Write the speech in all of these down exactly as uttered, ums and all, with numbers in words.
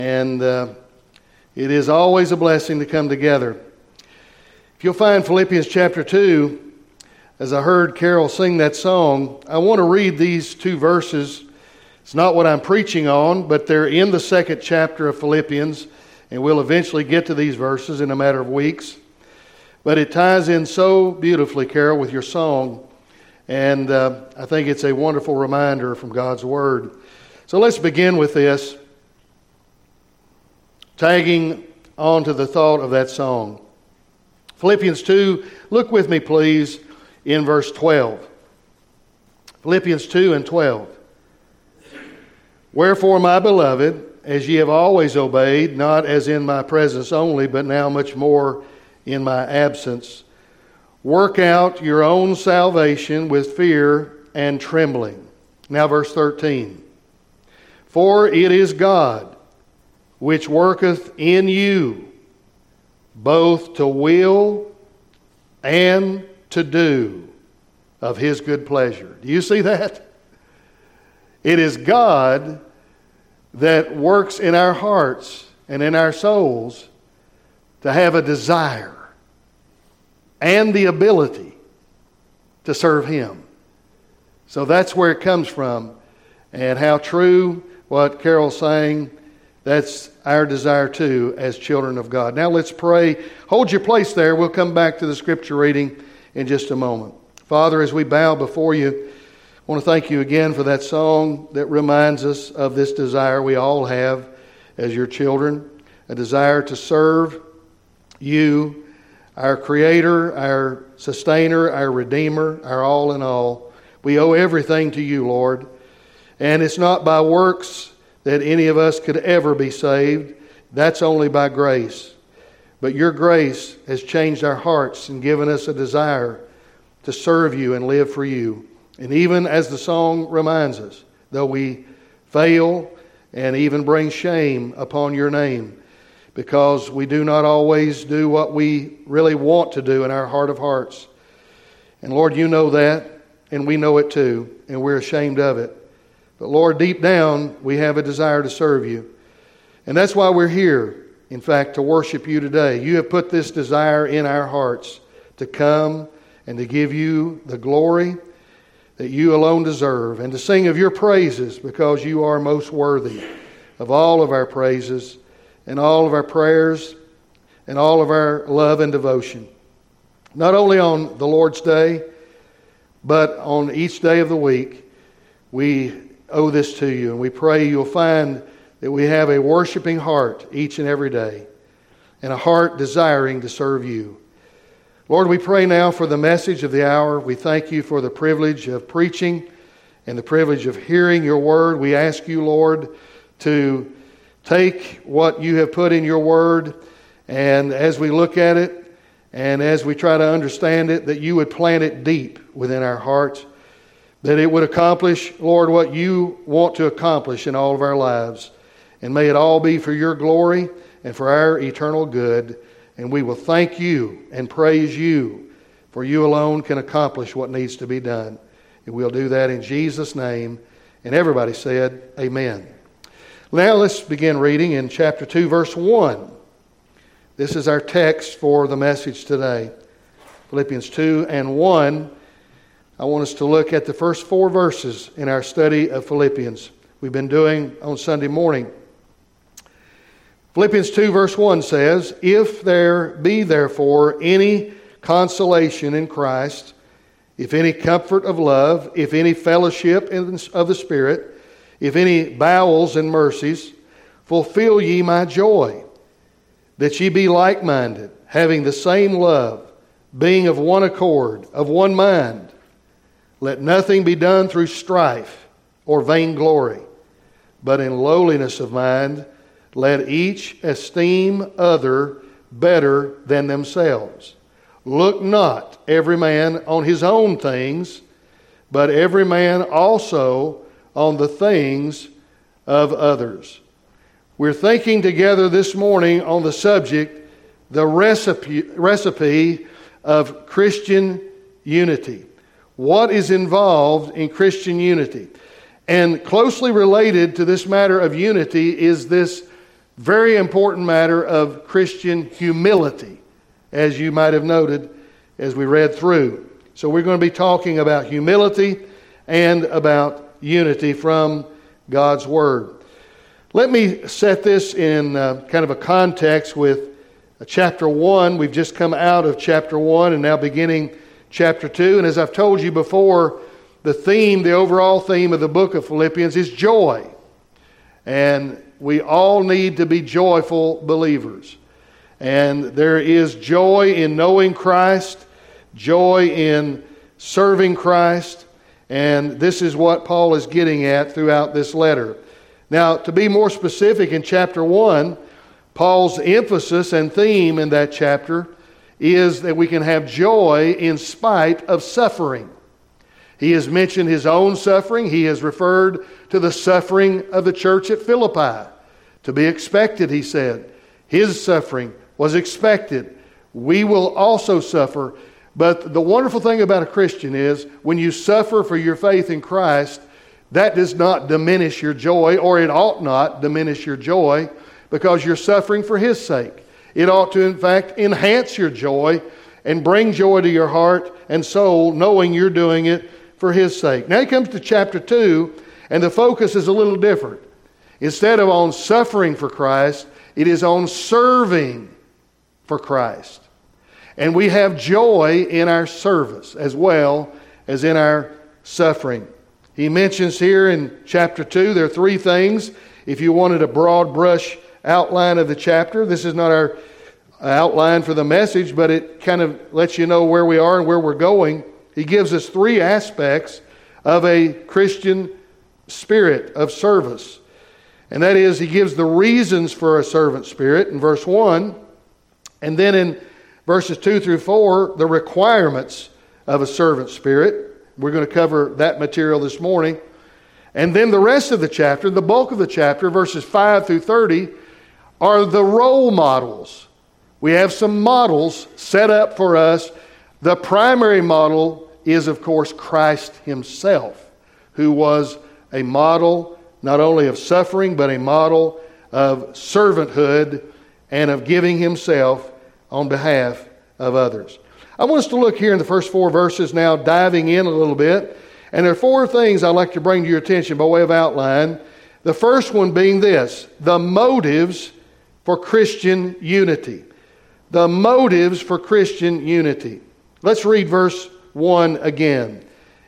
And uh, it is always a blessing to come together. If you'll find Philippians chapter two, as I heard Carol sing that song, I want to read these two verses. It's not what I'm preaching on, but they're in the second chapter of Philippians, and we'll eventually get to these verses in a matter of weeks. But it ties in so beautifully, Carol, with your song, and uh, I think it's a wonderful reminder from God's Word. So let's begin with this, tagging on to the thought of that song. Philippians two, look with me please in verse twelve. Philippians two and twelve. Wherefore, my beloved, as ye have always obeyed, not as in my presence only, but now much more in my absence, work out your own salvation with fear and trembling. Now verse thirteen. For it is God which worketh in you both to will and to do of His good pleasure. Do you see that? It is God that works in our hearts and in our souls to have a desire and the ability to serve Him. So that's where it comes from, and how true what Carol's saying. That's our desire too as children of God. Now let's pray. Hold your place there. We'll come back to the scripture reading in just a moment. Father, as we bow before you, I want to thank you again for that song that reminds us of this desire we all have as your children, a desire to serve you, our Creator, our Sustainer, our Redeemer, our all in all. We owe everything to you, Lord. And it's not by works that any of us could ever be saved. That's only by grace. But your grace has changed our hearts and given us a desire to serve you and live for you. And even as the song reminds us, though we fail and even bring shame upon your name, because we do not always do what we really want to do in our heart of hearts. And Lord, you know that, and we know it too, and we're ashamed of it. But Lord, deep down, we have a desire to serve you. And that's why we're here, in fact, to worship you today. You have put this desire in our hearts to come and to give you the glory that you alone deserve, and to sing of your praises, because you are most worthy of all of our praises and all of our prayers and all of our love and devotion. Not only on the Lord's Day, but on each day of the week, we owe this to you, and we pray you'll find that we have a worshiping heart each and every day, and a heart desiring to serve you. Lord, we pray now for the message of the hour. We thank you for the privilege of preaching and the privilege of hearing your word. We ask you, Lord, to take what you have put in your word, and as we look at it and as we try to understand it, that you would plant it deep within our hearts, that it would accomplish, Lord, what you want to accomplish in all of our lives. And may it all be for your glory and for our eternal good. And we will thank you and praise you, for you alone can accomplish what needs to be done. And we'll do that in Jesus' name. And everybody said, amen. Now let's begin reading in chapter two, verse one. This is our text for the message today. Philippians two and one. I want us to look at the first four verses in our study of Philippians. We've been doing on Sunday morning. Philippians two verse one says, If there be therefore any consolation in Christ, if any comfort of love, if any fellowship of the Spirit, if any bowels and mercies, fulfill ye my joy, that ye be like-minded, having the same love, being of one accord, of one mind. Let nothing be done through strife or vainglory, but in lowliness of mind, let each esteem other better than themselves. Look not every man on his own things, but every man also on the things of others. We're thinking together this morning on the subject, the recipe, recipe of Christian unity. What is involved in Christian unity? And closely related to this matter of unity is this Very important matter of Christian humility, as you might have noted as we read through. So we're going to be talking about humility and about unity from God's Word. Let me set this in uh, kind of a context with uh, chapter one. We've just come out of chapter one and now beginning chapter two. And as I've told you before, the theme, the overall theme of the book of Philippians is joy. And we all need to be joyful believers. And there is joy in knowing Christ, joy in serving Christ, and this is what Paul is getting at throughout this letter. Now, to be more specific, in chapter one, Paul's emphasis and theme in that chapter is that we can have joy in spite of suffering. He has mentioned his own suffering. He has referred to the suffering of the church at Philippi. To be expected, he said. His suffering was expected. We will also suffer. But the wonderful thing about a Christian is when you suffer for your faith in Christ, that does not diminish your joy, or it ought not diminish your joy, because you're suffering for His sake. It ought to, in fact, enhance your joy and bring joy to your heart and soul, knowing you're doing it for His sake. Now he comes to chapter two, and the focus is a little different. Instead of on suffering for Christ, it is on serving for Christ. And we have joy in our service as well as in our suffering. He mentions here in chapter two, there are three things. If you wanted a broad brush outline of the chapter, this is not our outline for the message, but it kind of lets you know where we are and where we're going. He gives us three aspects of a Christian spirit of service. And that is, he gives the reasons for a servant spirit in verse one. And then in verses two through four, the requirements of a servant spirit. We're going to cover that material this morning. And then the rest of the chapter, the bulk of the chapter, verses five through thirty, are the role models. We have some models set up for us. The primary model is, of course, Christ Himself, who was a model not only of suffering, but a model of servanthood and of giving Himself on behalf of others. I want us to look here in the first four verses now, diving in a little bit. And there are four things I'd like to bring to your attention by way of outline. The first one being this: the motives for Christian unity. The motives for Christian unity. Let's read verse one again.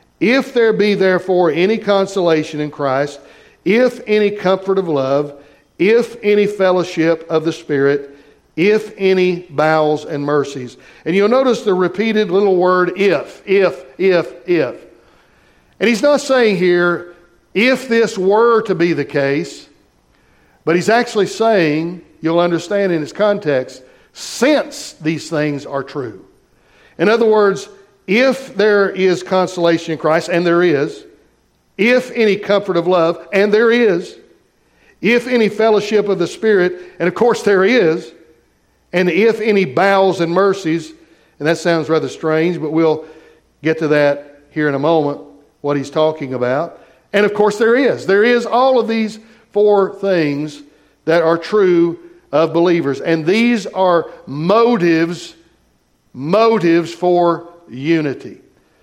If there be therefore any consolation in Christ, if any comfort of love, if any fellowship of the Spirit, if any bowels and mercies. And you'll notice the repeated little word if, if, if, if. And he's not saying here, if this were to be the case, but he's actually saying, you'll understand in its context, since these things are true. In other words, if there is consolation in Christ, and there is, if any comfort of love, and there is, if any fellowship of the Spirit, and of course there is, and if any bowels and mercies, and that sounds rather strange, but we'll get to that here in a moment, what he's talking about. And of course there is. There is all of these four things that are true of believers. And these are motives, motives for unity.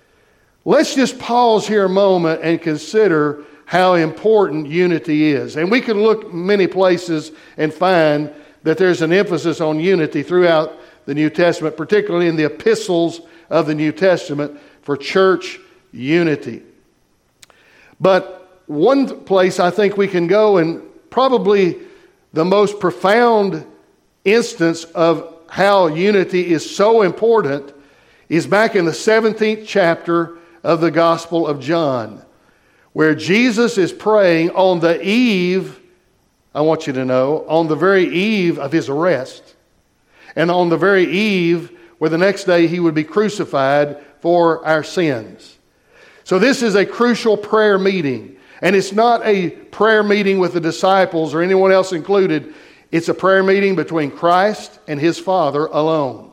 Let's just pause here a moment and consider how important unity is. And we could look many places and find that there's an emphasis on unity throughout the New Testament, particularly in the epistles of the New Testament for church unity. But one place I think we can go, and probably the most profound instance of how unity is so important, is back in the seventeenth chapter of the Gospel of John, where Jesus is praying on the eve, I want you to know, on the very eve of His arrest, and on the very eve where the next day He would be crucified for our sins. So this is a crucial prayer meeting. And it's not a prayer meeting with the disciples or anyone else included. It's a prayer meeting between Christ and His Father alone.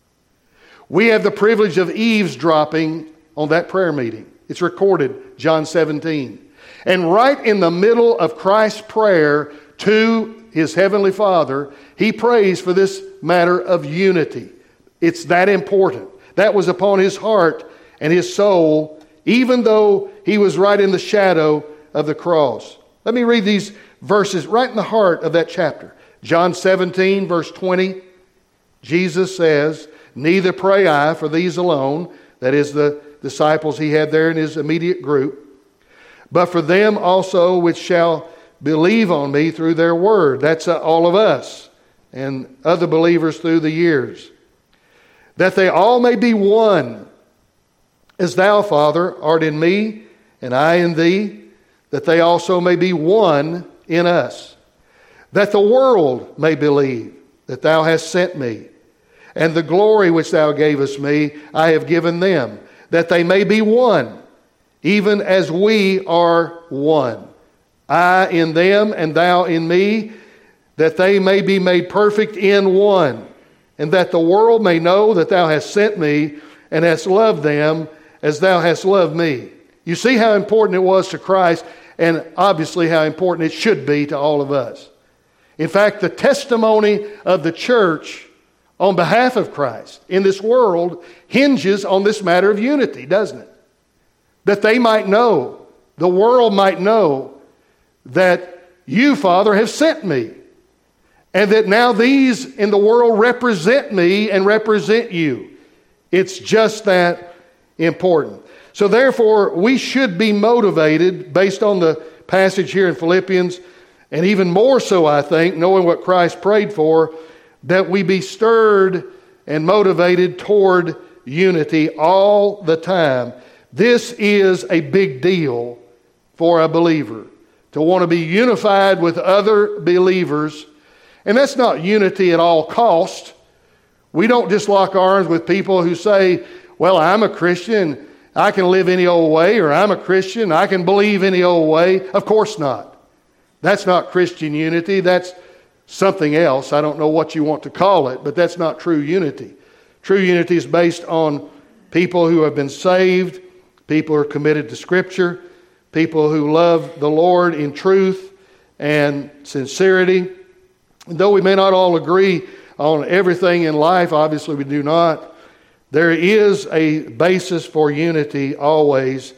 We have the privilege of eavesdropping on that prayer meeting. It's recorded, John seventeen. And right in the middle of Christ's prayer to his heavenly Father, he prays for this matter of unity. It's that important. That was upon his heart and his soul, even though he was right in the shadow of the cross. Let me read these verses right in the heart of that chapter. John seventeen, verse twenty, Jesus says, "Neither pray I for these alone," that is the disciples he had there in his immediate group, "but for them also which shall believe on me through their word." That's uh, all of us and other believers through the years. "That they all may be one, as thou, Father, art in me, and I in thee, that they also may be one in us. That the world may believe that thou hast sent me, and the glory which thou gavest me I have given them, that they may be one, even as we are one. I in them, and thou in me, that they may be made perfect in one, and that the world may know that thou hast sent me, and hast loved them as thou hast loved me." You see how important it was to Christ, and obviously how important it should be to all of us. In fact, the testimony of the church on behalf of Christ in this world hinges on this matter of unity, doesn't it? That they might know, the world might know, that you, Father, have sent me, and that now these in the world represent me and represent you. It's just that important. So therefore, we should be motivated based on the passage here in Philippians, and even more so, I think, knowing what Christ prayed for, that we be stirred and motivated toward unity all the time. This is a big deal for a believer, to want to be unified with other believers. And that's not unity at all cost. We don't just lock arms with people who say, "Well, I'm a Christian, I can live any old way," or "I'm a Christian, I can believe any old way." Of course not. That's not Christian unity. That's something else. I don't know what you want to call it, but that's not true unity. True unity is based on people who have been saved, people who are committed to Scripture, people who love the Lord in truth and sincerity. And though we may not all agree on everything in life, obviously we do not, there is a basis for unity always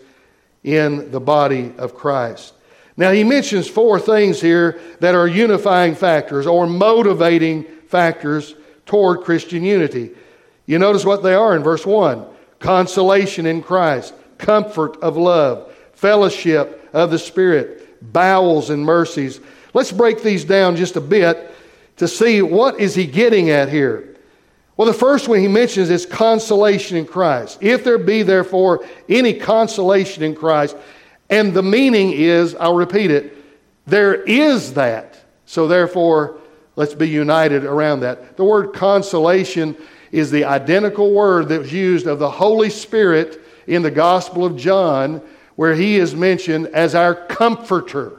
in the body of Christ. Now he mentions four things here that are unifying factors or motivating factors toward Christian unity. You notice what they are in verse one. Consolation in Christ, comfort of love, fellowship of the Spirit, bowels and mercies. Let's break these down just a bit to see what is he getting at here. Well, the first one he mentions is consolation in Christ. If there be therefore any consolation in Christ, and the meaning is, I'll repeat it, there is that. So therefore, let's be united around that. The word consolation is the identical word that was used of the Holy Spirit in the Gospel of John, where he is mentioned as our comforter.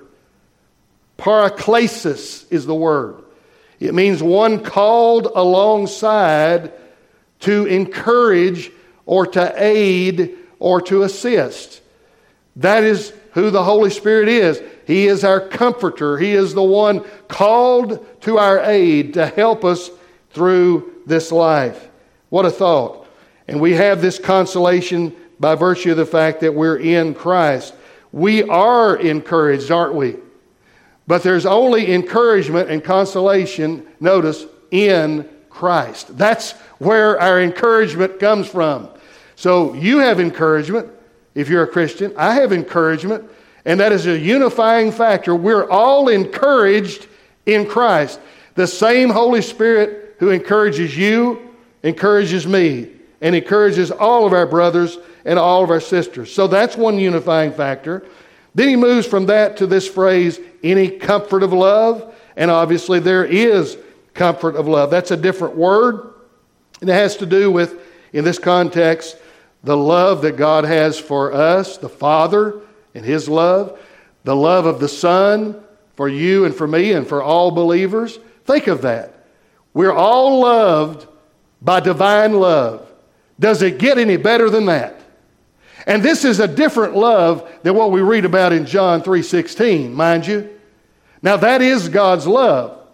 Paraklesis is the word. It means one called alongside to encourage or to aid or to assist. That is who the Holy Spirit is. He is our comforter. He is the one called to our aid to help us through this life. What a thought. And we have this consolation by virtue of the fact that we're in Christ. We are encouraged, aren't we? But there's only encouragement and consolation, notice, in Christ. That's where our encouragement comes from. So you have encouragement if you're a Christian. I have encouragement, and that is a unifying factor. We're all encouraged in Christ. The same Holy Spirit who encourages you encourages me and encourages all of our brothers and all of our sisters. So that's one unifying factor. Then he moves from that to this phrase, any comfort of love. And obviously there is comfort of love. That's a different word. And it has to do with, in this context, the love that God has for us, the Father and His love, the love of the Son for you and for me and for all believers. Think of that. We're all loved by divine love. Does it get any better than that? And this is a different love than what we read about in John three sixteen, mind you. Now that is God's love.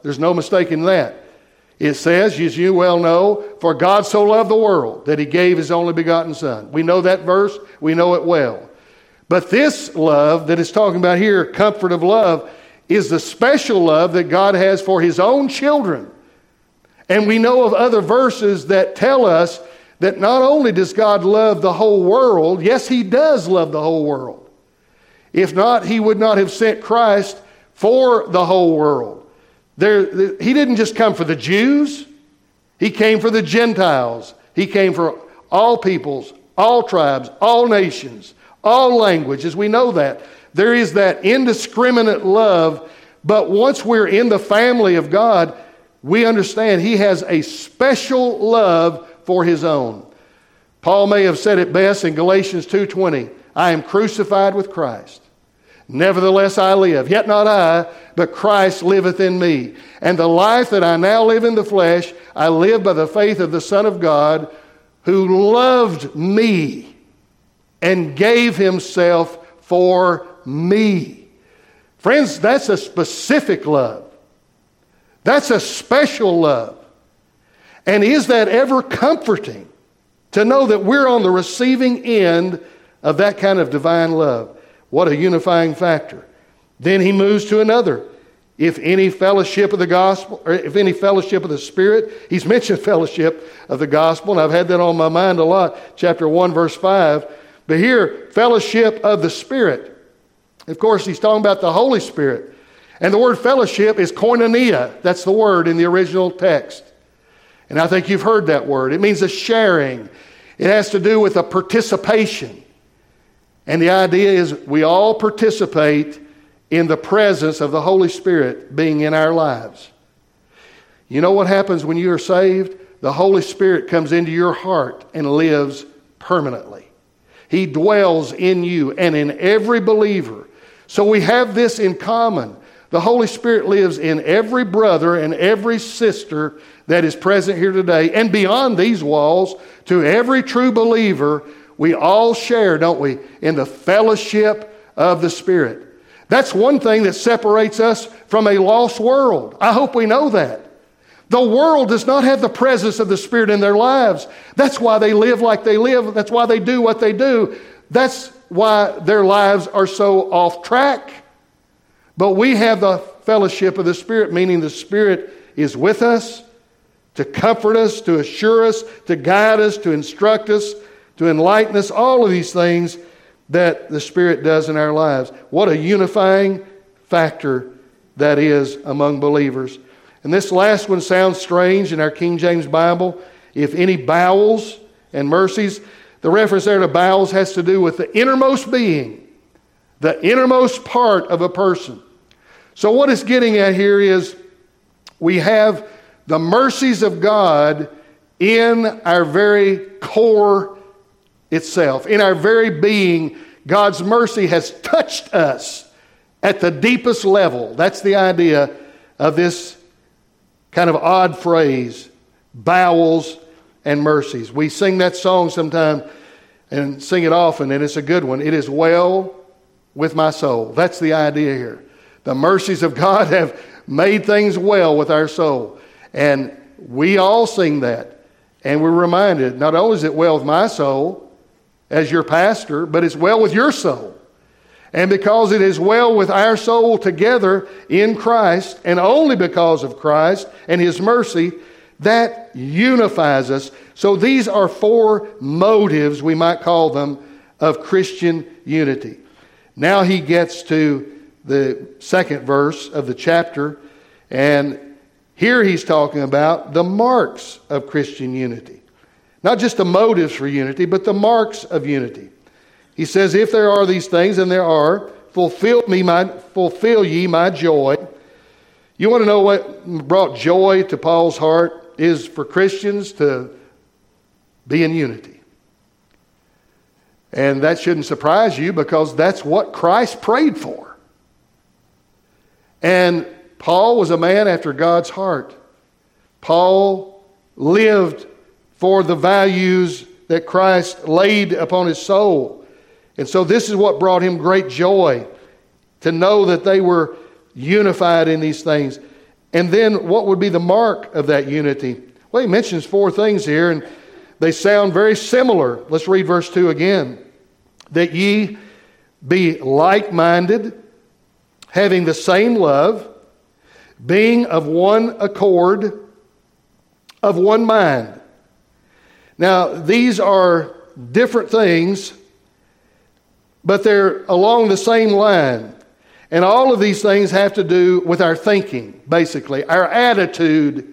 There's no mistaking that. It says, as you well know, for God so loved the world that he gave his only begotten Son. We know that verse. We know it well. But this love that it's talking about here, comfort of love, is the special love that God has for his own children. And we know of other verses that tell us that not only does God love the whole world, yes, he does love the whole world. If not, he would not have sent Christ for the whole world. There, he didn't just come for the Jews. He came for the Gentiles. He came for all peoples, all tribes, all nations, all languages. We know that. There is that indiscriminate love, but once we're in the family of God, we understand he has a special love for his own. Paul may have said it best in Galatians two twenty, I am crucified with Christ. Nevertheless I live, yet not I, but Christ liveth in me. And the life that I now live in the flesh, I live by the faith of the Son of God, who loved me and gave himself for me. Friends, that's a specific love. That's a special love. And is that ever comforting to know that we're on the receiving end of that kind of divine love? What a unifying factor. Then he moves to another. If any fellowship of the gospel, or if any fellowship of the Spirit, he's mentioned fellowship of the gospel, and I've had that on my mind a lot, chapter one, verse five. But here, fellowship of the Spirit. Of course, he's talking about the Holy Spirit. And the word fellowship is koinonia. That's the word in the original text. And I think you've heard that word. It means a sharing. It has to do with a participation. And the idea is we all participate in the presence of the Holy Spirit being in our lives. You know what happens when you are saved? The Holy Spirit comes into your heart and lives permanently. He dwells in you and in every believer. So we have this in common. The Holy Spirit lives in every brother and every sister that is present here today. And beyond these walls, to every true believer, we all share, don't we, in the fellowship of the Spirit. That's one thing that separates us from a lost world. I hope we know that. The world does not have the presence of the Spirit in their lives. That's why they live like they live. That's why they do what they do. That's why their lives are so off track. But we have the fellowship of the Spirit, meaning the Spirit is with us to comfort us, to assure us, to guide us, to instruct us, to enlighten us, all of these things that the Spirit does in our lives. What a unifying factor that is among believers. And this last one sounds strange in our King James Bible. If any bowels and mercies, the reference there to bowels has to do with the innermost being, the innermost part of a person. So what it's getting at here is we have the mercies of God in our very core itself. In our very being, God's mercy has touched us at the deepest level. That's the idea of this kind of odd phrase, bowels and mercies. We sing that song sometime and sing it often, and it's a good one. It is well with my soul. That's the idea here. The mercies of God have made things well with our soul. And we all sing that. And we're reminded, not only is it well with my soul as your pastor, but it's well with your soul. And because it is well with our soul together in Christ, and only because of Christ and His mercy, that unifies us. So these are four motives, we might call them, of Christian unity. Now he gets to the second verse of the chapter, and here he's talking about the marks of Christian unity. Not just the motives for unity, but the marks of unity. He says, if there are these things, and there are, fulfill me my fulfill ye my joy. You want to know what brought joy to Paul's heart is for Christians to be in unity. And that shouldn't surprise you, because that's what Christ prayed for. And Paul was a man after God's heart. Paul lived for the values that Christ laid upon his soul. And so this is what brought him great joy, to know that they were unified in these things. And then what would be the mark of that unity? Well, he mentions four things here, and they sound very similar. Let's read verse two again. That ye be like-minded, having the same love, being of one accord, of one mind. Now, these are different things, but they're along the same line. And all of these things have to do with our thinking, basically, our attitude.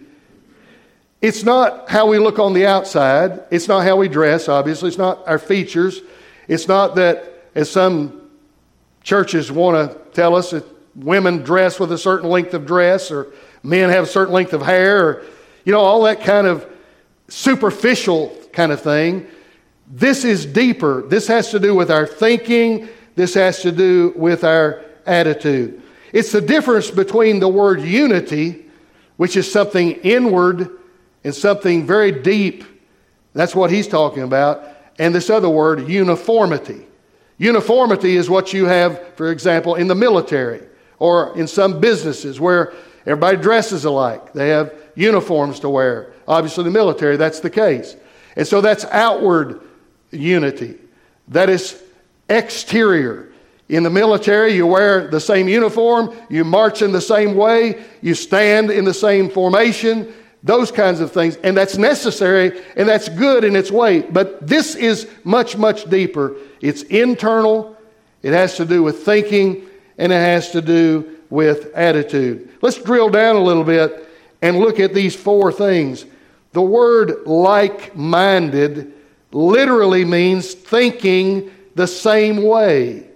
It's not how we look on the outside. It's not how we dress, obviously. It's not our features. It's not that, as some churches want to tell us, that women dress with a certain length of dress, or men have a certain length of hair, or, you know, all that kind of superficial kind of thing. This is deeper. This has to do with our thinking. This has to do with our attitude. It's the difference between the word unity, which is something inward and something very deep. That's what he's talking about. And this other word, uniformity. Uniformity is what you have, for example, in the military or in some businesses where everybody dresses alike. They have uniforms to wear. Obviously, in the military, that's the case. And so that's outward unity. That is exterior. In the military, you wear the same uniform, you march in the same way, you stand in the same formation, those kinds of things. And that's necessary, and that's good in its way. But this is much, much deeper. It's internal, it has to do with thinking, and it has to do with attitude. Let's drill down a little bit and look at these four things. The word like-minded literally means thinking the same way.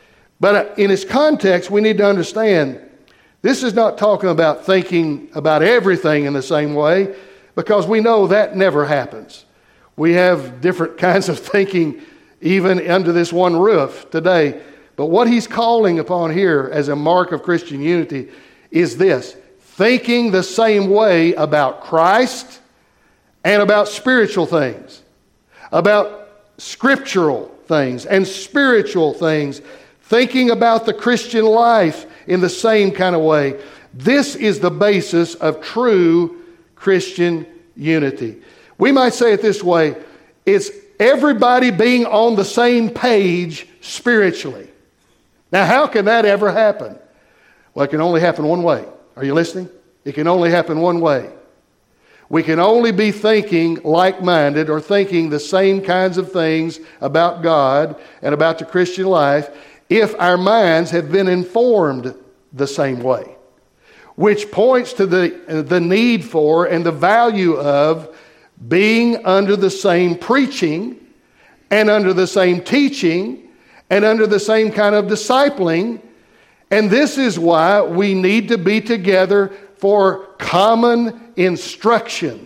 But in its context, we need to understand this is not talking about thinking about everything in the same way, because we know that never happens. We have different kinds of thinking even under this one roof today. But what he's calling upon here as a mark of Christian unity is this: thinking the same way about Christ and about spiritual things, about scriptural things and spiritual things, thinking about the Christian life in the same kind of way. This is the basis of true Christian unity. We might say it this way: it's everybody being on the same page spiritually. Now, how can that ever happen? Well, it can only happen one way. Are you listening? It can only happen one way. We can only be thinking like-minded or thinking the same kinds of things about God and about the Christian life if our minds have been informed the same way, which points to the, the need for and the value of being under the same preaching and under the same teaching and under the same kind of discipling. And this is why we need to be together for common instruction.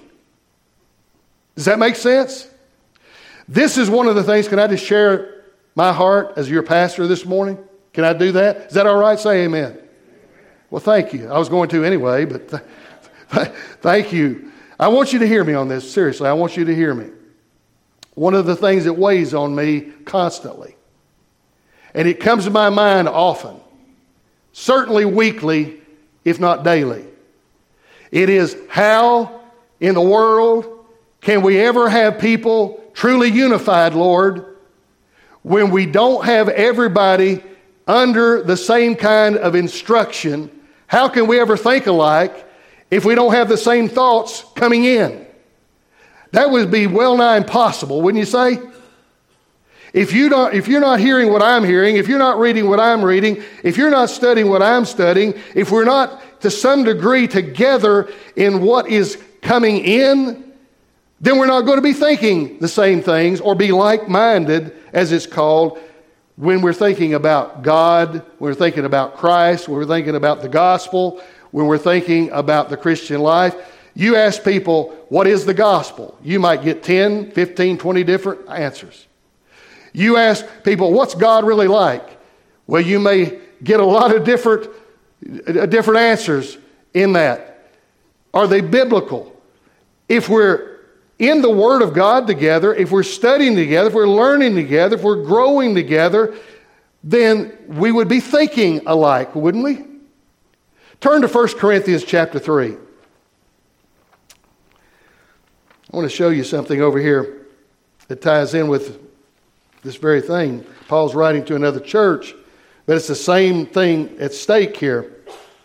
Does that make sense? This is one of the things. Can I just share my heart as your pastor this morning? Can I do that? Is that all right? Say amen. Well, thank you. I was going to anyway, but th- th- thank you. I want you to hear me on this. Seriously, I want you to hear me. One of the things that weighs on me constantly, and it comes to my mind often, certainly weekly, if not daily, it is how in the world can we ever have people truly unified, Lord, when we don't have everybody under the same kind of instruction? How can we ever think alike if we don't have the same thoughts coming in? That would be well nigh impossible, wouldn't you say? If you don't, if you're not hearing what I'm hearing, if you're not reading what I'm reading, if you're not studying what I'm studying, if we're not to some degree together in what is coming in, then we're not going to be thinking the same things or be like-minded, as it's called, when we're thinking about God, when we're thinking about Christ, when we're thinking about the gospel, when we're thinking about the Christian life. You ask people, what is the gospel? You might get ten, fifteen, twenty different answers. You ask people, what's God really like? Well, you may get a lot of different, uh, different answers in that. Are they biblical? If we're in the Word of God together, if we're studying together, if we're learning together, if we're growing together, then we would be thinking alike, wouldn't we? Turn to First Corinthians chapter three. I want to show you something over here that ties in with this very thing. Paul's writing to another church, but it's the same thing at stake here.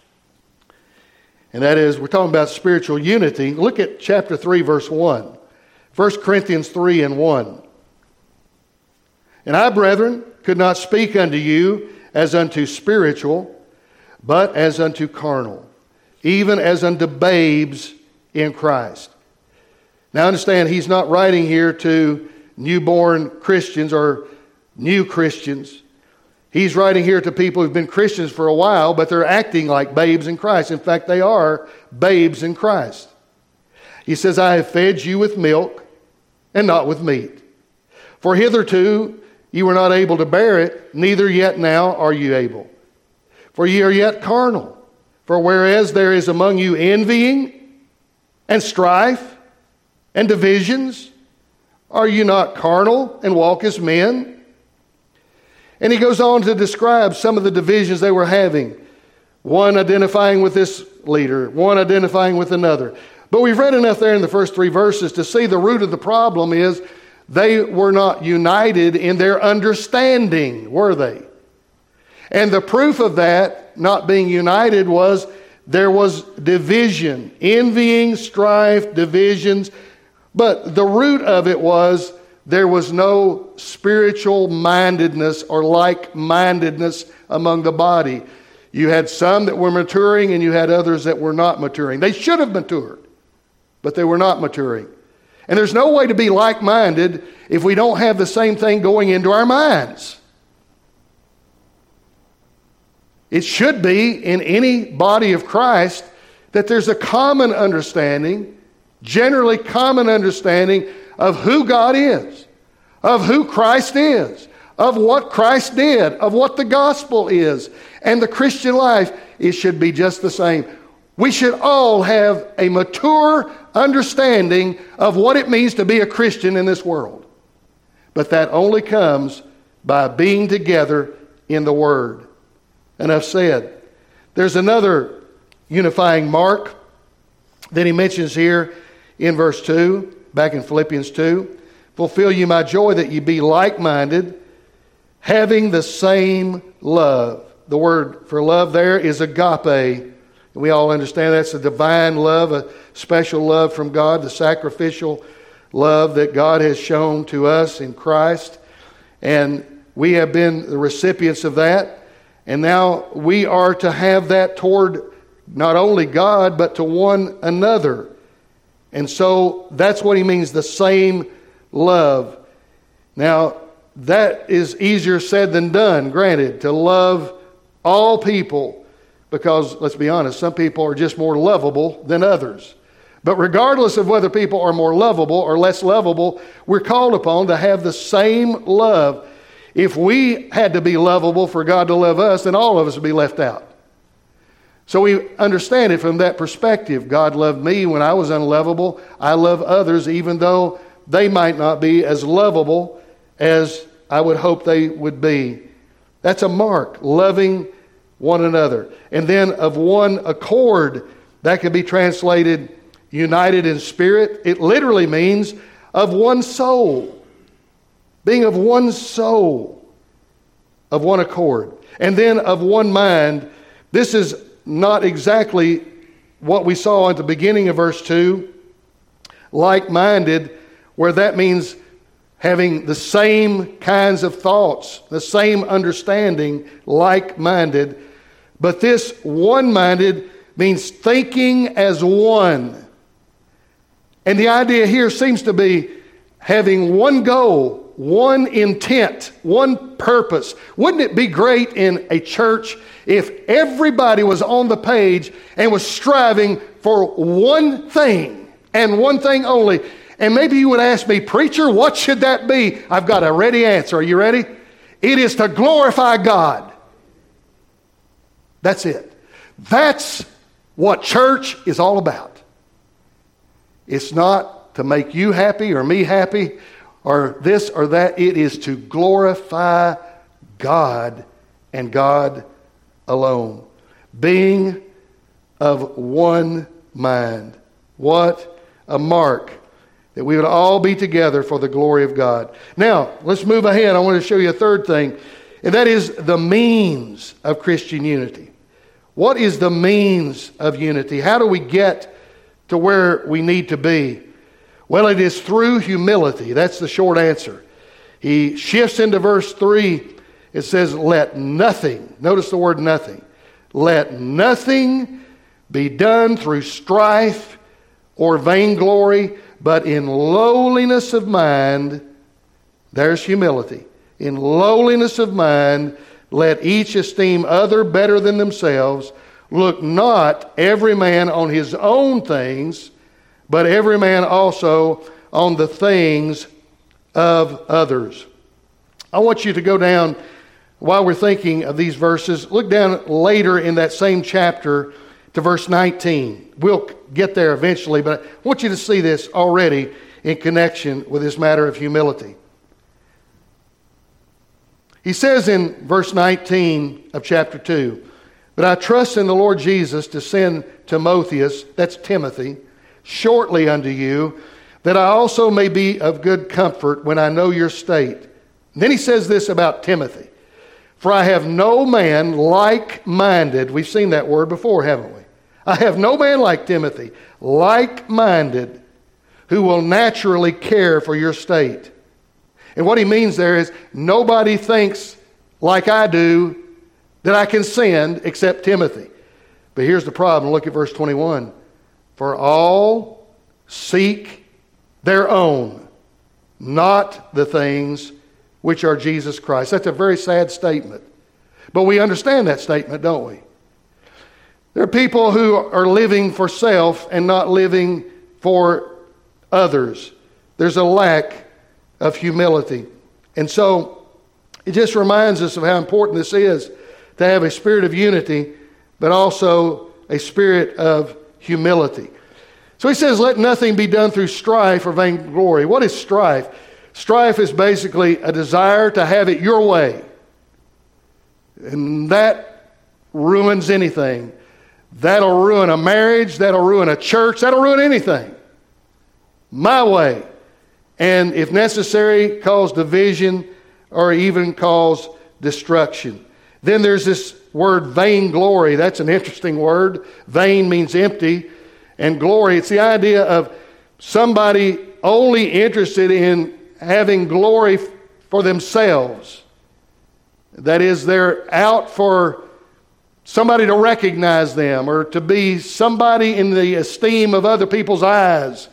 And that is, we're talking about spiritual unity. Look at chapter three, verse one. First Corinthians three and one. And I, brethren, could not speak unto you as unto spiritual, but as unto carnal, even as unto babes in Christ. Now understand, he's not writing here to newborn Christians or new Christians. He's writing here to people who've been Christians for a while, but they're acting like babes in Christ. In fact, they are babes in Christ. He says, I have fed you with milk and not with meat. For hitherto you were not able to bear it, neither yet now are you able. For ye are yet carnal. For whereas there is among you envying and strife and divisions, are you not carnal and walk as men? And he goes on to describe some of the divisions they were having. One identifying with this leader, one identifying with another. But we've read enough there in the first three verses to see the root of the problem is they were not united in their understanding, were they? And the proof of that not being united was there was division, envying, strife, divisions. But the root of it was there was no spiritual mindedness or like-mindedness among the body. You had some that were maturing and you had others that were not maturing. They should have matured, but they were not maturing. And there's no way to be like-minded if we don't have the same thing going into our minds. It should be in any body of Christ that there's a common understanding, generally common understanding of who God is, of who Christ is, of what Christ did, of what the gospel is, and the Christian life. It should be just the same. We should all have a mature understanding of what it means to be a Christian in this world. But that only comes by being together in the Word. Enough said. There's another unifying mark that he mentions here in verse two, back in Philippians two. Fulfill you my joy that ye be like-minded, having the same love. The word for love there is agape. We all understand that's a divine love, a special love from God, the sacrificial love that God has shown to us in Christ. And we have been the recipients of that. And now we are to have that toward not only God, but to one another. And so that's what he means, the same love. Now, that is easier said than done, granted, to love all people. Because, let's be honest, some people are just more lovable than others. But regardless of whether people are more lovable or less lovable, we're called upon to have the same love. If we had to be lovable for God to love us, then all of us would be left out. So we understand it from that perspective. God loved me when I was unlovable. I love others even though they might not be as lovable as I would hope they would be. That's a mark, loving one another. And then of one accord, that could be translated united in spirit. It literally means of one soul. Being of one soul, of one accord. And then of one mind. This is not exactly what we saw at the beginning of verse two. Like-minded, where that means having the same kinds of thoughts, the same understanding, like-minded. But this one-minded means thinking as one. And the idea here seems to be having one goal, one intent, one purpose. Wouldn't it be great in a church if everybody was on the page and was striving for one thing and one thing only? And maybe you would ask me, preacher, what should that be? I've got a ready answer. Are you ready? It is to glorify God. That's it. That's what church is all about. It's not to make you happy or me happy or this or that. It is to glorify God and God alone. Being of one mind. What a mark that we would all be together for the glory of God. Now, let's move ahead. I want to show you a third thing, and that is the means of Christian unity. What is the means of unity? How do we get to where we need to be? Well, it is through humility. That's the short answer. He shifts into verse three. It says, let nothing, notice the word nothing, let nothing be done through strife or vainglory, but in lowliness of mind, there's humility. In lowliness of mind, let each esteem other better than themselves. Look not every man on his own things, but every man also on the things of others. I want you to go down, while we're thinking of these verses, look down later in that same chapter to verse nineteen. We'll get there eventually, but I want you to see this already in connection with this matter of humility. He says in verse nineteen of chapter two, but I trust in the Lord Jesus to send Timotheus, that's Timothy, shortly unto you, that I also may be of good comfort when I know your state. And then he says this about Timothy. For I have no man like-minded. We've seen that word before, haven't we? I have no man like Timothy, like-minded, who will naturally care for your state. And what he means there is nobody thinks like I do that I can send except Timothy. But here's the problem. Look at verse twenty-one. For all seek their own, not the things which are Jesus Christ. That's a very sad statement. But we understand that statement, don't we? There are people who are living for self and not living for others. There's a lack of humility. And so it just reminds us of how important this is to have a spirit of unity, but also a spirit of humility. So he says, let nothing be done through strife or vainglory. What is strife? Strife is basically a desire to have it your way. And that ruins anything. That'll ruin a marriage. That'll ruin a church. That'll ruin anything. My way. And if necessary, cause division or even cause destruction. Then there's this word vainglory. That's an interesting word. Vain means empty. And glory, it's the idea of somebody only interested in having glory for themselves. That is, they're out for somebody to recognize them or to be somebody in the esteem of other people's eyes.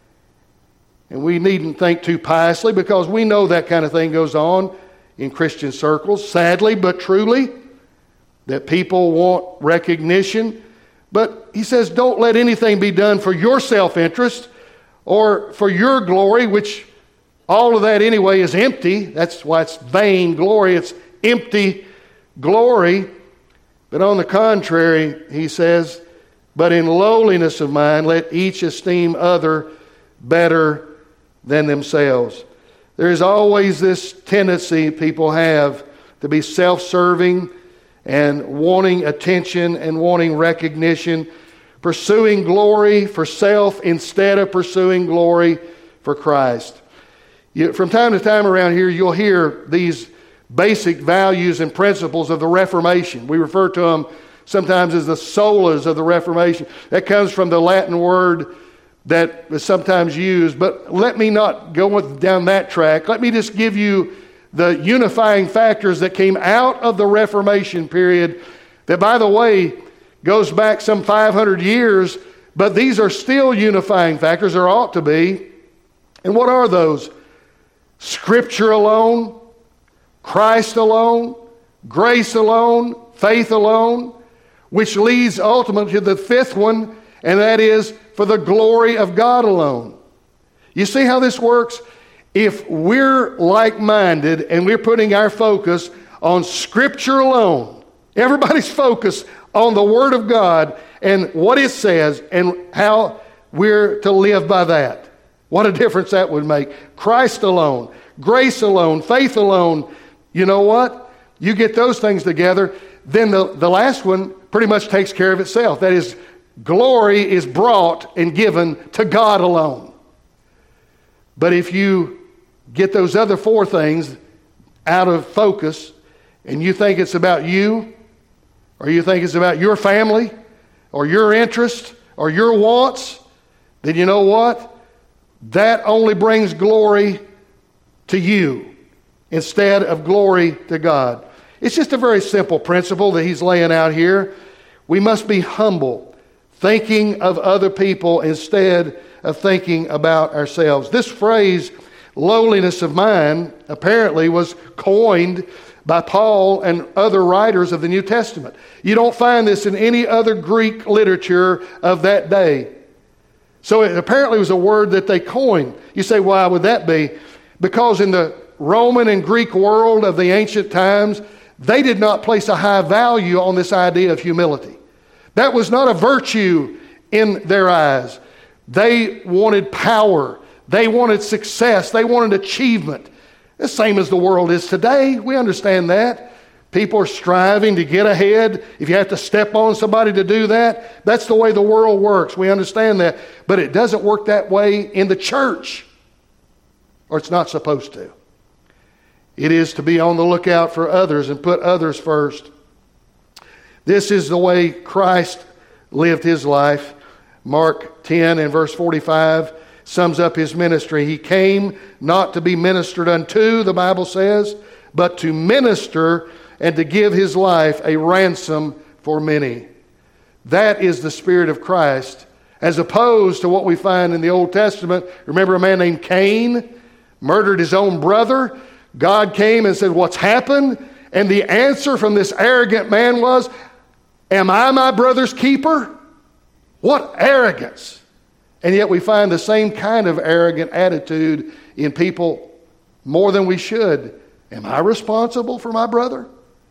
And we needn't think too piously because we know that kind of thing goes on in Christian circles, sadly but truly, that people want recognition. But he says, don't let anything be done for your self-interest or for your glory, which all of that anyway is empty. That's why it's vain glory. It's empty glory. But on the contrary, he says, but in lowliness of mind, let each esteem other better than themselves. There is always this tendency people have to be self-serving and wanting attention and wanting recognition, pursuing glory for self instead of pursuing glory for Christ. You, from time to time around here, you'll hear these basic values and principles of the Reformation. We refer to them sometimes as the solas of the Reformation. That comes from the Latin word that is sometimes used. But let me not go with, down that track. Let me just give you the unifying factors that came out of the Reformation period that, by the way, goes back some five hundred years, but these are still unifying factors, or ought to be. And what are those? Scripture alone, Christ alone, grace alone, faith alone, which leads ultimately to the fifth one, and that is for the glory of God alone. You see how this works? If we're like-minded and we're putting our focus on Scripture alone, everybody's focus on the Word of God and what it says and how we're to live by that. What a difference that would make. Christ alone, grace alone, faith alone. You know what? You get those things together, then the, the last one pretty much takes care of itself. That is glory is brought and given to God alone. But if you get those other four things out of focus and you think it's about you, or you think it's about your family, or your interest, or your wants, then you know what? That only brings glory to you instead of glory to God. It's just a very simple principle that he's laying out here. We must be humble, thinking of other people instead of thinking about ourselves. This phrase, lowliness of mind, apparently was coined by Paul and other writers of the New Testament. You don't find this in any other Greek literature of that day. So it apparently was a word that they coined. You say, why would that be? Because in the Roman and Greek world of the ancient times, they did not place a high value on this idea of humility. That was not a virtue in their eyes. They wanted power. They wanted success. They wanted achievement. The same as the world is today. We understand that. People are striving to get ahead. If you have to step on somebody to do that, that's the way the world works. We understand that. But it doesn't work that way in the church. Or it's not supposed to. It is to be on the lookout for others and put others first. This is the way Christ lived his life. Mark ten and verse forty-five sums up his ministry. He came not to be ministered unto, the Bible says, but to minister and to give his life a ransom for many. That is the Spirit of Christ, as opposed to what we find in the Old Testament. Remember a man named Cain murdered his own brother? God came and said, what's happened? And the answer from this arrogant man was, am I my brother's keeper? What arrogance! And yet we find the same kind of arrogant attitude in people more than we should. Am I responsible for my brother?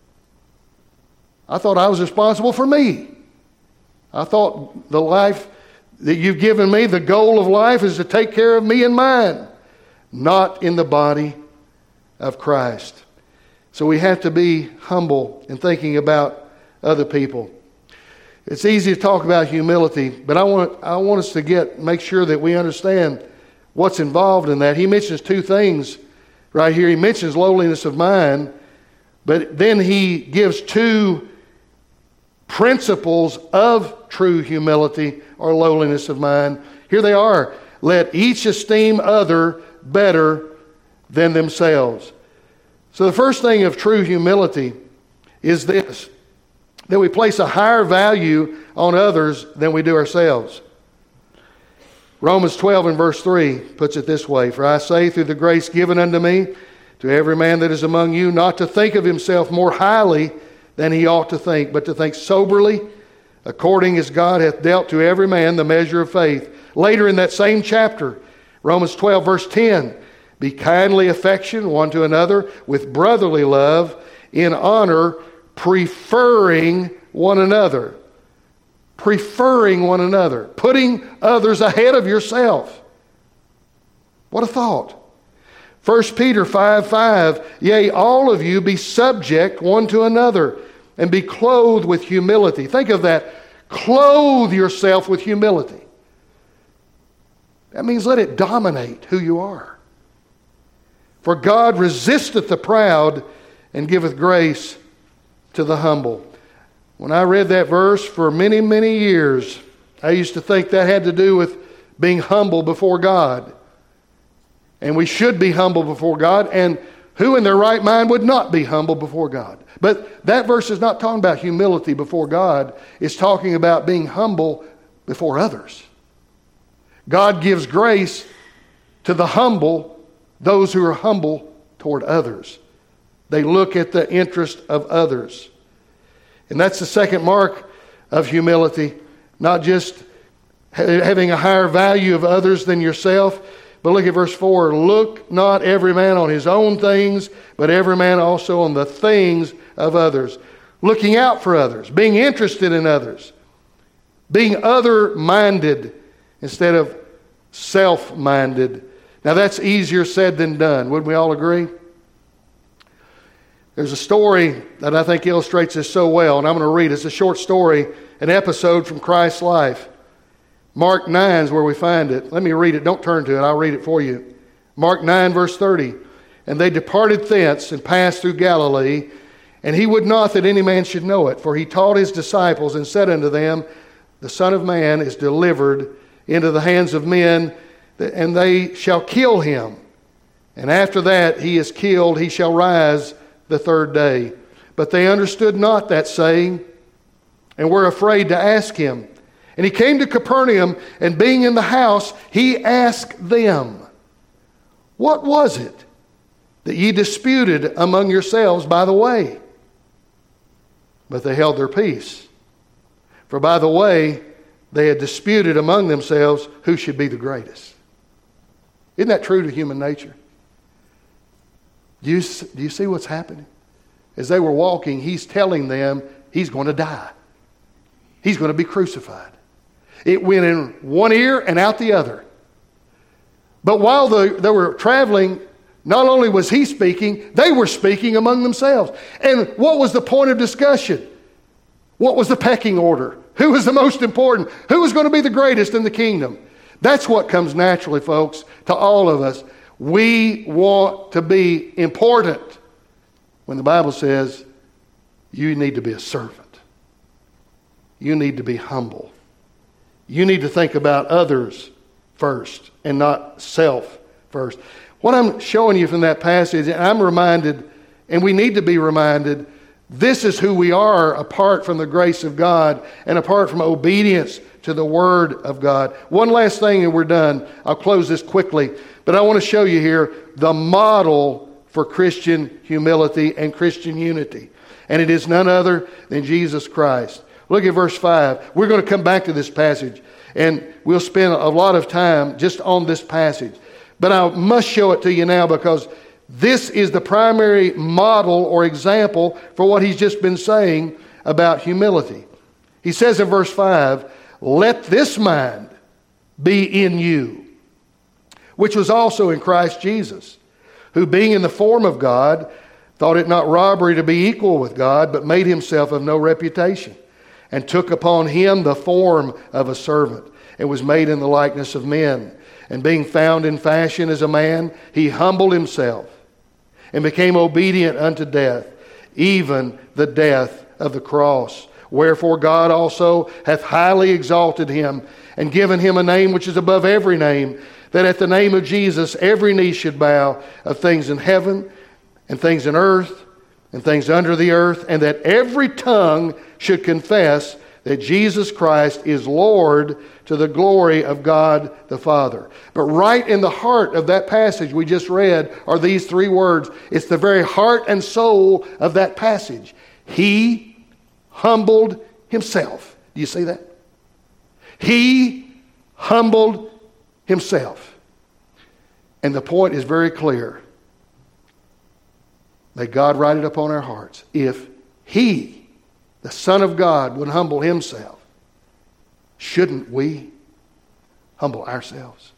I thought I was responsible for me. I thought the life that you've given me, the goal of life is to take care of me and mine, not in the body of Christ. So we have to be humble in thinking about other people. It's easy to talk about humility, but I want I want us to get make sure that we understand what's involved in that. He mentions two things right here. He mentions lowliness of mind, but then he gives two principles of true humility or lowliness of mind. Here they are. Let each esteem other better than themselves. So the first thing of true humility is this, that we place a higher value on others than we do ourselves. Romans twelve and verse three puts it this way, for I say through the grace given unto me, to every man that is among you, not to think of himself more highly than he ought to think, but to think soberly, according as God hath dealt to every man the measure of faith. Later in that same chapter, Romans twelve verse ten, be kindly affectioned one to another with brotherly love, in honor, preferring one another. Preferring one another. Putting others ahead of yourself. What a thought. First Peter five five, yea, all of you be subject one to another, and be clothed with humility. Think of that. Clothe yourself with humility. That means let it dominate who you are. For God resisteth the proud, and giveth grace to the humble. When I read that verse for many, many years, I used to think that had to do with being humble before God. And we should be humble before God. And who in their right mind would not be humble before God? But that verse is not talking about humility before God. It's talking about being humble before others. God gives grace to the humble, those who are humble toward others. They look at the interest of others. And that's the second mark of humility. Not just having a higher value of others than yourself. But look at verse four. Look not every man on his own things, but every man also on the things of others. Looking out for others. Being interested in others. Being other-minded instead of self-minded. Now that's easier said than done. Wouldn't we all agree? There's a story that I think illustrates this so well, and I'm going to read it. It's a short story, an episode from Christ's life. Mark nine is where we find it. Let me read it. Don't turn to it. I'll read it for you. Mark nine, verse thirty. And they departed thence and passed through Galilee, and he would not that any man should know it, for he taught his disciples and said unto them, the Son of Man is delivered into the hands of men, and they shall kill him. And after that he is killed, he shall rise the third day. But they understood not that saying, and were afraid to ask him. And he came to Capernaum, and being in the house, he asked them, what was it that ye disputed among yourselves by the way? But they held their peace. For by the way, they had disputed among themselves who should be the greatest. Isn't that true to human nature? Do you, do you see what's happening? As they were walking, he's telling them he's going to die. He's going to be crucified. It went in one ear and out the other. But while the, they were traveling, not only was he speaking, they were speaking among themselves. And what was the point of discussion? What was the pecking order? Who was the most important? Who was going to be the greatest in the kingdom? That's what comes naturally, folks, to all of us. We want to be important when the Bible says you need to be a servant. You need to be humble. You need to think about others first and not self first. What I'm showing you from that passage, and I'm reminded, and we need to be reminded, this is who we are apart from the grace of God and apart from obedience to the Word of God. One last thing and we're done. I'll close this quickly. But I want to show you here the model for Christian humility and Christian unity. And it is none other than Jesus Christ. Look at verse five. We're going to come back to this passage. And we'll spend a lot of time just on this passage. But I must show it to you now because this is the primary model or example for what he's just been saying about humility. He says in verse five, let this mind be in you, which was also in Christ Jesus, who being in the form of God, thought it not robbery to be equal with God, but made himself of no reputation, and took upon him the form of a servant, and was made in the likeness of men. And being found in fashion as a man, he humbled himself, and became obedient unto death, even the death of the cross. Wherefore God also hath highly exalted him, and given him a name which is above every name, that at the name of Jesus every knee should bow, of things in heaven, and things in earth, and things under the earth, and that every tongue should confess that Jesus Christ is Lord, to the glory of God the Father. But right in the heart of that passage we just read are these three words. It's the very heart and soul of that passage. He humbled himself. Do you see that? He humbled himself. And the point is very clear. May God write it upon our hearts. If he, the Son of God, would humble himself, shouldn't we humble ourselves?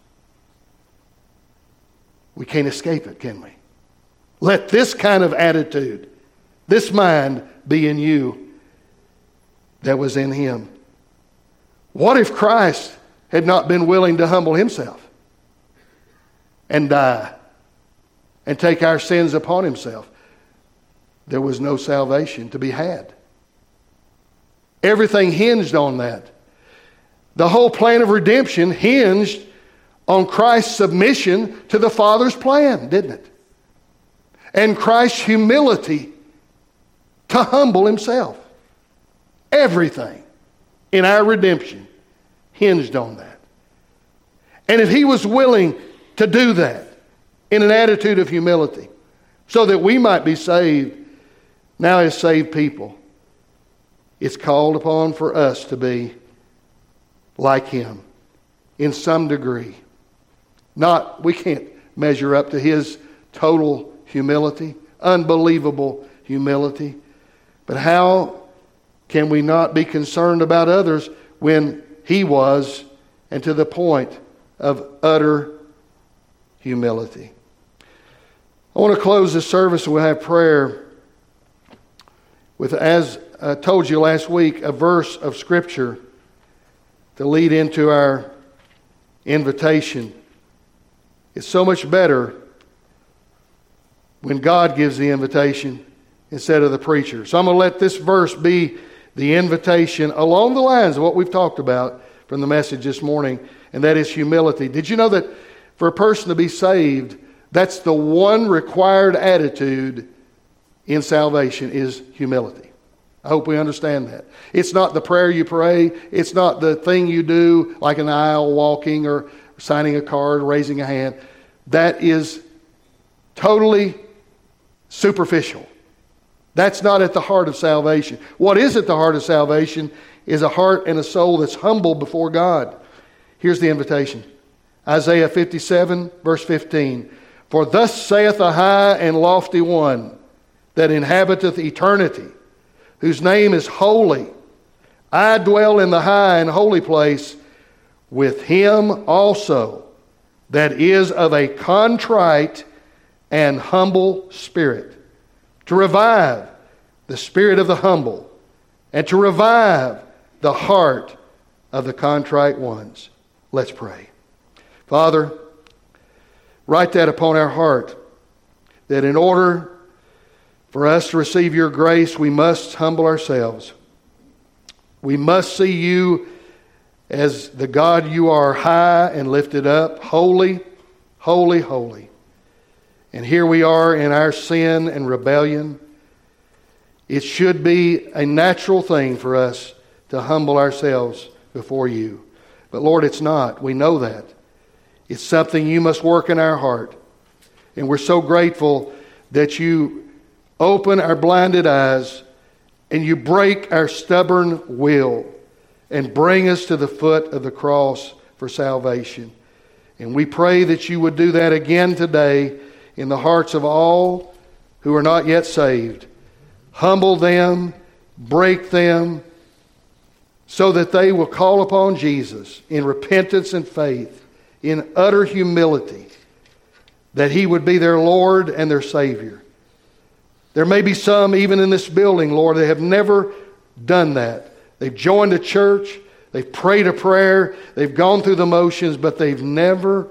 We can't escape it, can we? Let this kind of attitude, this mind, be in you that was in him. What if Christ had not been willing to humble himself and die and take our sins upon himself? There was no salvation to be had. Everything hinged on that. The whole plan of redemption hinged on Christ's submission to the Father's plan, didn't it? And Christ's humility to humble himself. Everything in our redemption hinged on that. And if he was willing to do that in an attitude of humility so that we might be saved, now as saved people, it's called upon for us to be like him in some degree. Not, we can't measure up to his total humility, unbelievable humility. But how can we not be concerned about others when he was, and to the point of utter humility? I want to close this service and we'll have prayer with, as I told you last week, a verse of Scripture to lead into our invitation. It's so much better when God gives the invitation instead of the preacher. So I'm going to let this verse be the invitation along the lines of what we've talked about from the message this morning, and that is humility. Did you know that for a person to be saved, that's the one required attitude in salvation is humility? I hope we understand that. It's not the prayer you pray. It's not the thing you do like an aisle walking or signing a card, raising a hand. That is totally superficial. That's not at the heart of salvation. What is at the heart of salvation is a heart and a soul that's humble before God. Here's the invitation. Isaiah fifty-seven, verse fifteen. For thus saith a high and lofty one that inhabiteth eternity, whose name is holy. I dwell in the high and holy place with him also that is of a contrite and humble spirit, to revive the spirit of the humble, and to revive the heart of the contrite ones. Let's pray. Father, write that upon our heart, that in order for us to receive your grace, we must humble ourselves. We must see you as the God you are, high and lifted up, holy, holy, holy. And here we are in our sin and rebellion. It should be a natural thing for us to humble ourselves before you. But Lord, it's not. We know that. It's something you must work in our heart. And we're so grateful that you open our blinded eyes and you break our stubborn will and bring us to the foot of the cross for salvation. And we pray that you would do that again today in the hearts of all who are not yet saved. Humble them, break them, so that they will call upon Jesus in repentance and faith, in utter humility, that He would be their Lord and their Savior. There may be some, even in this building, Lord, that have never done that. They've joined a church, they've prayed a prayer, they've gone through the motions, but they've never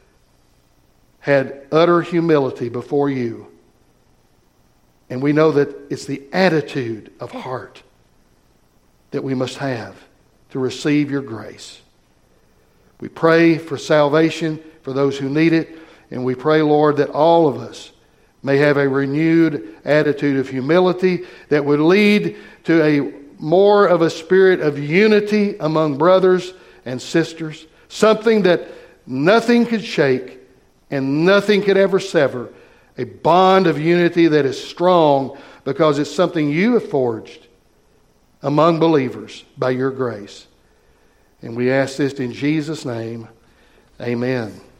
had utter humility before you. And we know that it's the attitude of heart that we must have to receive your grace. We pray for salvation for those who need it, and we pray, Lord, that all of us may have a renewed attitude of humility that would lead to a more of a spirit of unity among brothers and sisters, something that nothing could shake and nothing could ever sever, a bond of unity that is strong because it's something you have forged among believers by your grace. And we ask this in Jesus' name. Amen.